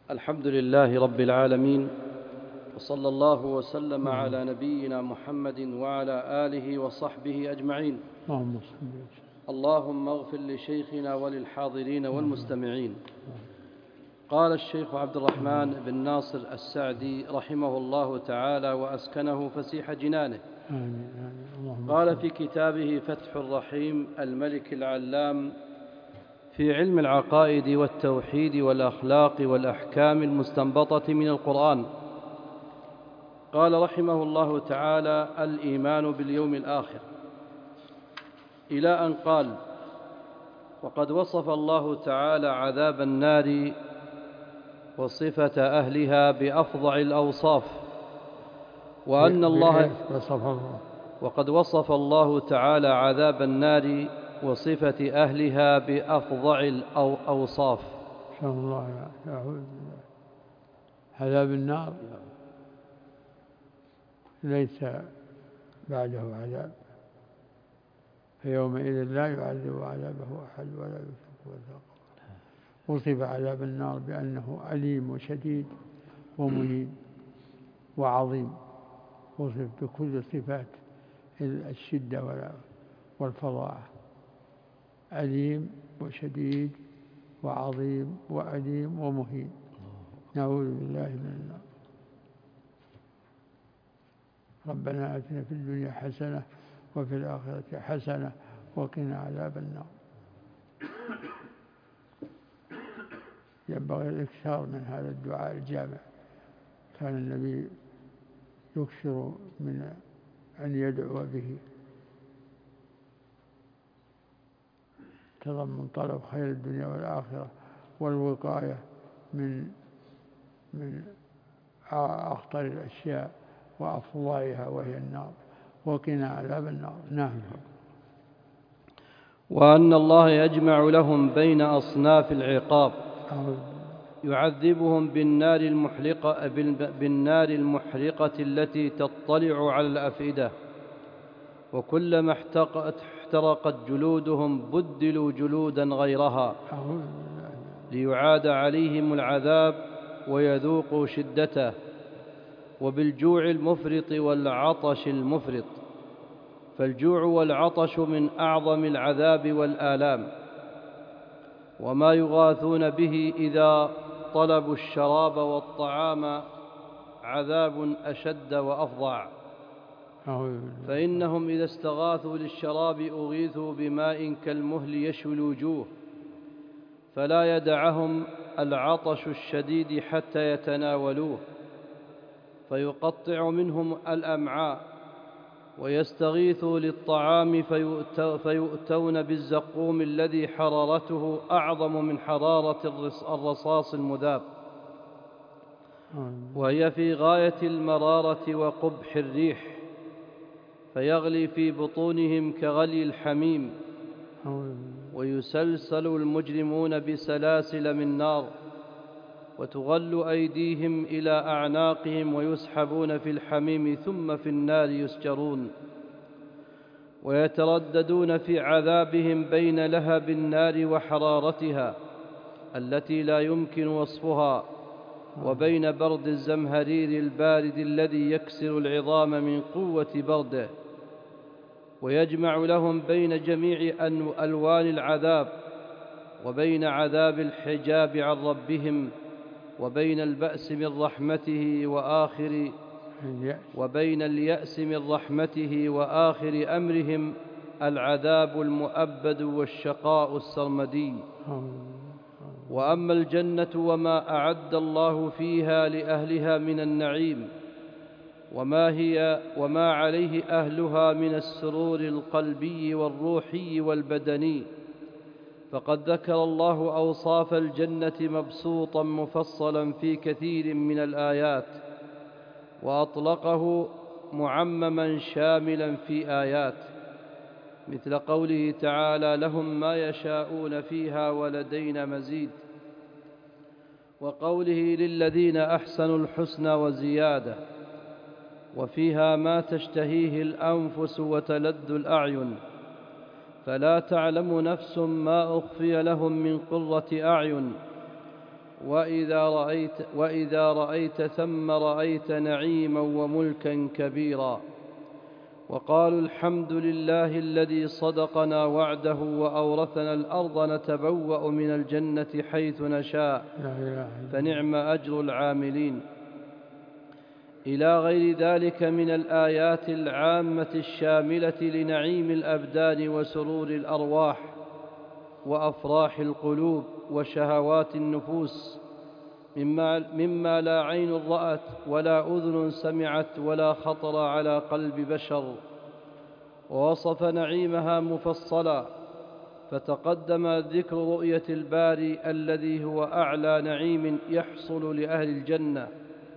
الحمد لله رب العالمين، وصلى الله وسلم على نبينا محمد وعلى آله وصحبه أجمعين. اللهم اغفر لشيخنا وللحاضرين والمستمعين. قال الشيخ عبد الرحمن بن ناصر السعدي رحمه الله تعالى وأسكنه فسيح جنانه، قال في كتابه فتح الرحيم الملك العلام في علم العقائد والتوحيد والأخلاق والأحكام المستنبطة من القرآن، قال رحمه الله تعالى: الإيمان باليوم الآخر، إلى أن قال: وقد وصف الله تعالى عذاب النار وصفة أهلها بأفظع الأوصاف، وأن الله وقد وصف الله تعالى عذاب النار وصفة أهلها بأفظع الأوصاف. شاء الله يعود. عذاب النار ليس بعده عذاب، فيومئذ لا يعذب عذابه أحد ولا يوثق وثاقه. وصف عذاب النار بأنه أليم وشديد ومهين وعظيم، وصف بكل صفات الشدة والفظاعة، أليم وشديد وعظيم وأليم ومهين. نعوذ بالله من النار. ربنا آتنا في الدنيا حسنة وفي الآخرة حسنة وقنا عذاب النار. ينبغي الإكثار من هذا الدعاء الجامع، كان النبي يكثر من أن يدعو به، تضمن طلب خير الدنيا والآخرة والوقاية من أخطر الأشياء وأفظعها وهي النار، وقنا عذاب النار. نعم. وأن الله يجمع لهم بين أصناف العقاب، يعذبهم بالنار المحرقة التي تطلع على الأفئدة، وكلما احترقت جلودهم بدلوا جلودا غيرها ليعاد عليهم العذاب ويذوقوا شدته، وبالجوع المفرط والعطش المفرط، فالجوع والعطش من أعظم العذاب والآلام، وما يغاثون به إذا طلبوا الشراب والطعام عذاب أشد وأفظع، فإنهم إذا استغاثوا للشراب أغيثوا بماء كالمهل يشوي الوجوه، فلا يدعهم العطش الشديد حتى يتناولوه، فيقطع منهم الأمعاء، ويستغيثوا للطعام فيؤتون بالزقوم الذي حرارته أعظم من حرارة الرصاص المذاب، وهي في غاية المرارة وقبح الريح، فيغلي في بطونهم كغلي الحميم، ويسلسل المجرمون بسلاسل من نار، وتغل أيديهم إلى أعناقهم ويسحبون في الحميم ثم في النار يسجرون، ويترددون في عذابهم بين لهب النار وحرارتها التي لا يمكن وصفها، وبين برد الزمهرير البارد الذي يكسر العظام من قوة برده، ويجمع لهم بين جميع ألوان العذاب، وبين عذاب الحجاب عن ربهم، وبين البأس من رحمته وبين اليأس من رحمته وآخر أمرهم العذاب المؤبد والشقاء السرمدي. وأما الجنة وما أعد الله فيها لأهلها من النعيم، وما عليه أهلها من السرور القلبي والروحي والبدني، فقد ذكر الله أوصاف الجنة مبسوطا مفصلا في كثير من الآيات، وأطلقه معمما شاملا في آيات، مثل قوله تعالى: لهم ما يشاءون فيها ولدينا مزيد، وقوله: للذين أحسنوا الحسنى وزيادة، وفيها ما تشتهيه الأنفس وتلذ الأعين، فلا تعلم نفس ما أخفي لهم من قرة أعين وإذا رأيت ثم رأيت نعيما وملكا كبيرا. وقالوا الحمد لله الذي صدقنا وعده وأورثنا الأرض نتبوأ من الجنة حيث نشاء فنعم أجر العاملين، إلى غير ذلك من الآيات العامة الشاملة لنعيم الأبدان وسرور الأرواح وأفراح القلوب وشهوات النفوس، مما لا عين رأت ولا أذن سمعت ولا خطر على قلب بشر. ووصف نعيمها مفصلا، فتقدم ذكر رؤية الباري الذي هو أعلى نعيم يحصل لأهل الجنة،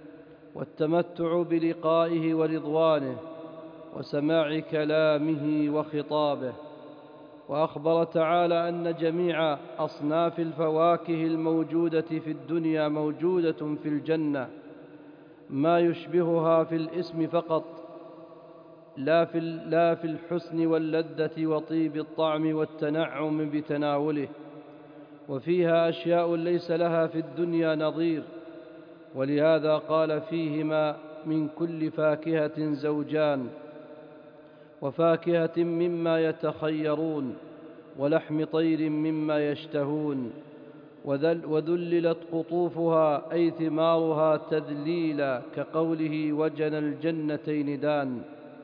والتمتع بلقائه ورضوانه وسماع كلامه وخطابه. وأخبر تعالى أن جميع أصناف الفواكه الموجودة في الدنيا موجودة في الجنة، ما يشبهها في الاسم فقط، لا في الحسن واللذة وطيب الطعم والتنعم بتناوله. وفيها أشياء ليس لها في الدنيا نظير، ولهذا قال فيهما من كل فاكهة زوجان، وفاكهة مما يتخيرون، ولحم طير مما يشتهون. وذللت قطوفها أي ثمارها تذليلا، كقوله وجن الجنتين دان،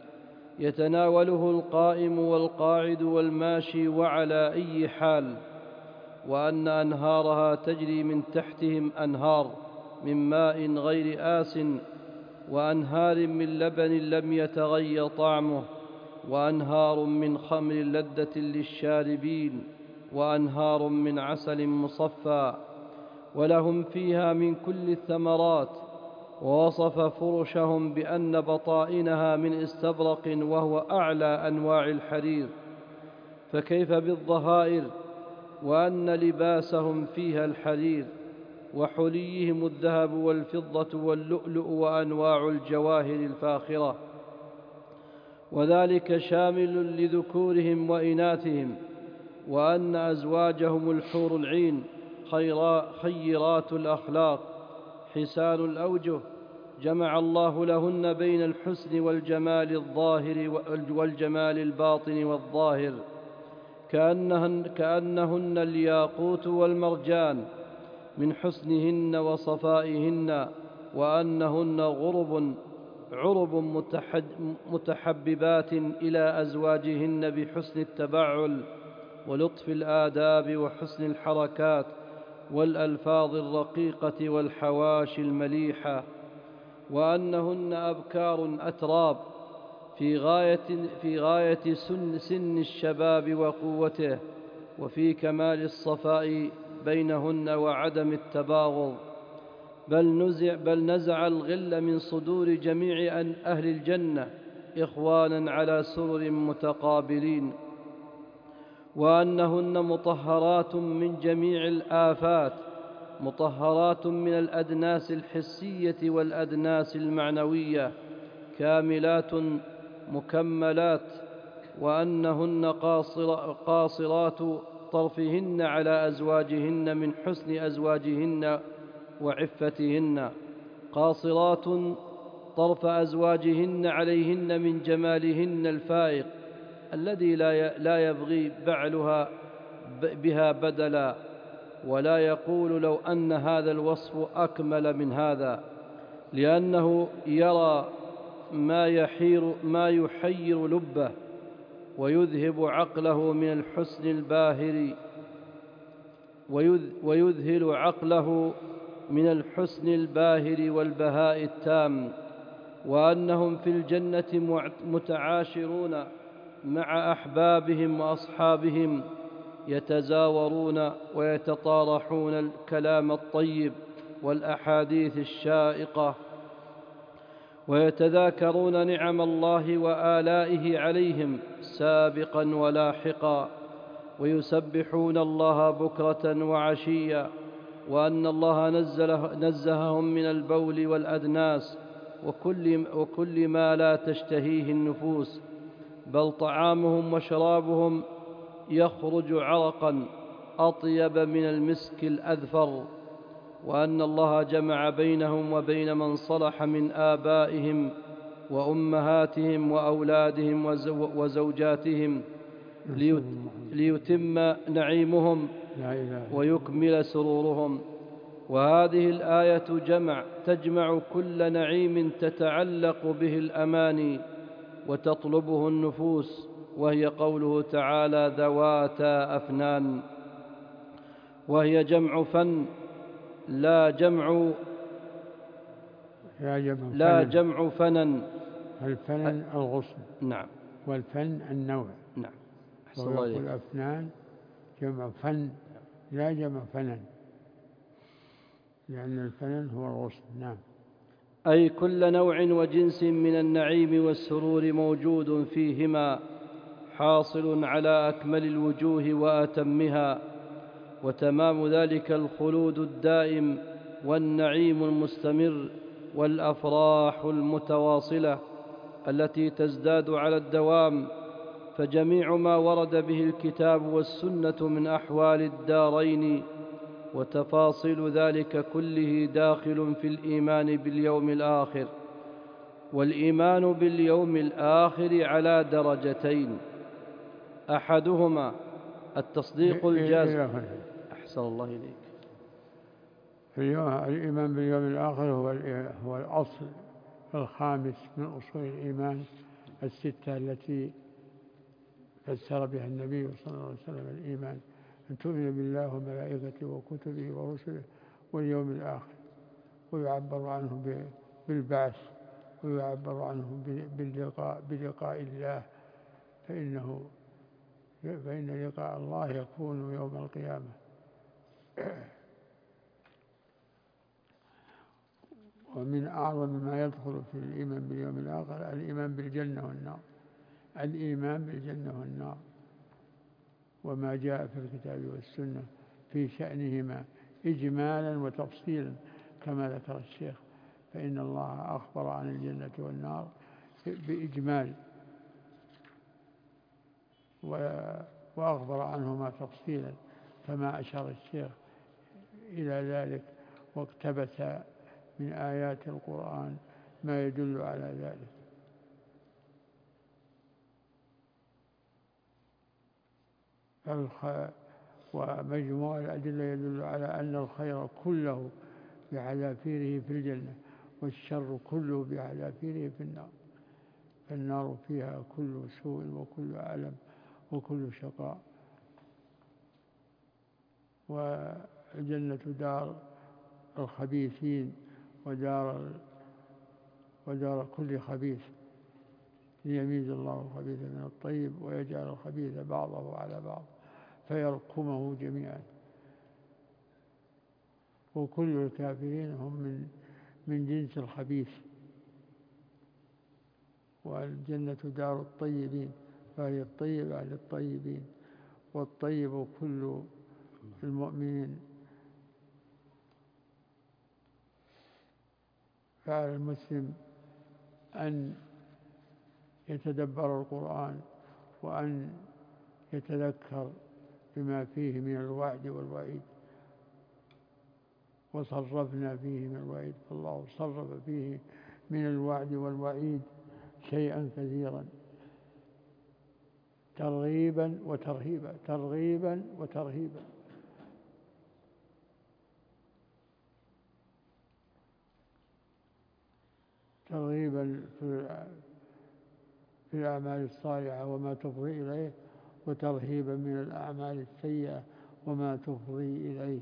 يتناوله القائم والقاعد والماشي وعلى أي حال. وأن أنهارها تجري من تحتهم أنهار من ماء غير آس، وأنهار من لبن لم يتغير طعمه، وأنهار من خمر لذة للشاربين، وأنهار من عسل مصفى، ولهم فيها من كل الثمرات. ووصف فرشهم بأن بطائنها من استبرق وهو أعلى أنواع الحرير، فكيف بالظهائر، وأن لباسهم فيها الحرير، وحليهم الذهب والفضة واللؤلؤ وأنواع الجواهر الفاخرة، وذلك شامل لذكورهم وإناثهم. وأن أزواجهم الحور العين خيرات الأخلاق حسان الأوجه، جمع الله لهن بين الحسن والجمال الظاهر والجمال الباطن والظاهر، كأنهن الياقوت والمرجان من حسنهن وصفائهن، وأنهن عرب متحببات إلى أزواجهن بحسن التبعل ولطف الآداب وحسن الحركات والألفاظ الرقيقة والحواشي المليحة. وأنهن أبكار أتراب في غاية سن الشباب وقوته، وفي كمال الصفاء بينهن وعدم التباغض، بل نزع الغل من صدور جميع أهل الجنة إخوانا على سرر متقابلين. وأنهن مطهرات من جميع الآفات، مطهرات من الأدناس الحسية والأدناس المعنوية، كاملات مكملات. وأنهن قاصرات طرفهن على أزواجهن من حسن أزواجهن وعفتهن، قاصرات طرف أزواجهن عليهن من جمالهن الفائق الذي لا يبغي بعلها بها بدلا، ولا يقول لو أن هذا الوصف أكمل من هذا، لأنه يرى ما يحير لبه ويذهب عقله من الحسن الباهر، ويذهل عقله من الحسن الباهر والبهاء التام. وأنهم في الجنة متعاشرون مع أحبابهم وأصحابهم، يتزاورون ويتطارحون الكلام الطيب والأحاديث الشائقة، ويتذاكرون نعم الله وآلائه عليهم سابقا ولاحقا، ويسبحون الله بكرة وعشيا. وأن الله نزههم من البول والأدناس وكل ما لا تشتهيه النفوس، بل طعامهم وشرابهم يخرج عرقا أطيب من المسك الأذفر. وأن الله جمع بينهم وبين من صلح من آبائهم وأمهاتهم وأولادهم وزوجاتهم ليتم نعيمهم ويكمل سرورهم. وهذه الآية تجمع كل نعيم تتعلق به الأماني وتطلبه النفوس، وهي قوله تعالى ذواتا أفنان، وهي جمع فن لا جمع فنن. الفنن الغصن. نعم. والفن النوع. نعم. ويقول الأفنان جمع فن لا جمع فنن، لأن الفنن هو الغصن. نعم. أي كل نوع وجنس من النعيم والسرور موجود فيهما، حاصل على أكمل الوجوه وأتمها، وتمام ذلك الخلود الدائم والنعيم المستمر والأفراح المتواصلة التي تزداد على الدوام. فجميع ما ورد به الكتاب والسنة من أحوال الدارين وتفاصيل ذلك كله داخل في الإيمان باليوم الآخر. والإيمان باليوم الآخر على درجتين، أحدهما التصديق الجازم. أحسن الله إليك. الإيمان باليوم الآخر هو الأصل الخامس من أصول الإيمان الستة التي فسر بها النبي صلى الله عليه وسلم الإيمان: أن تؤمن بالله وملائكته وكتبه ورسله واليوم الآخر. ويعبر عنه بالبعث، ويعبر عنه بلقاء الله، فإن لقاء الله يكون يوم القيامة. ومن أعظم ما يدخل في الإيمان باليوم الآخر الإيمان بالجنة والنار. الإيمان بالجنة والنار وما جاء في الكتاب والسنة في شأنهما إجمالا وتفصيلا كما ذكر الشيخ، فإن الله أخبر عن الجنة والنار بإجمال، وأخبر عنهما تفصيلا كما أشار الشيخ إلى ذلك، واقتبس من آيات القرآن ما يدل على ذلك. ومجموع الأدلة يدل على أن الخير كله بحذافيره في الجنة، والشر كله بحذافيره في النار. فالنار فيها كل سوء وكل ألم وكل شقاء، والجنة دار الخبيثين ودار كل خبيث، ليميز الله الخبيث من الطيب ويجعل الخبيث بعضه على بعض فيركمه جميعا. وكل الكافرين هم من جنس الخبيث. والجنة دار الطيبين، فهي الطيبة للطيبين، والطيب كل المؤمنين. فعلى المسلم أن يتدبر القرآن وأن يتذكر بما فيه من الوعد والوعيد. وصرفنا فيه من الوعيد، فالله صرف فيه من الوعد والوعيد شيئا كثيرا، ترغيبا وترهيبا، ترغيبا وترهيبا. ترغيبا في الأعمال الصالحة وما تفضي إليه، وترهيبا من الأعمال السيئة وما تفضي إليه.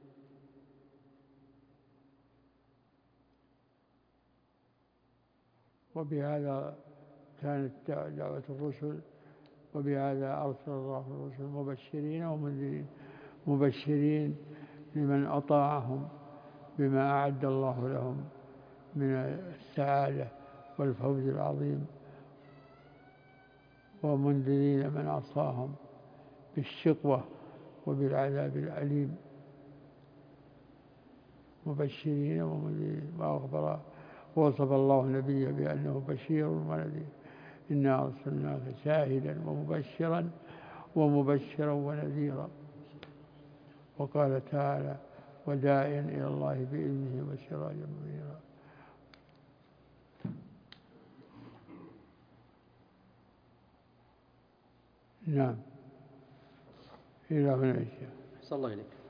وبهذا كانت دعوة الرسل، وبهذا أرسل الله الرسل مبشرين ومنذرين. مبشرين لمن أطاعهم بما أعد الله لهم من السعادة والفوز العظيم، ومنذرين من عصاهم بالشقوة وبالعذاب الأليم. مبشرين ومنذرين. وأخبر ووصف الله نبيه بأنه بشير ونذير: إنا أرسلناك شاهدا ومبشرا ونذيرا. وقال تعالى: وداعيا إلى الله بإذنه وسراجا منيرا. نعم، إلى هنا الشيخ. صلى الله إليك.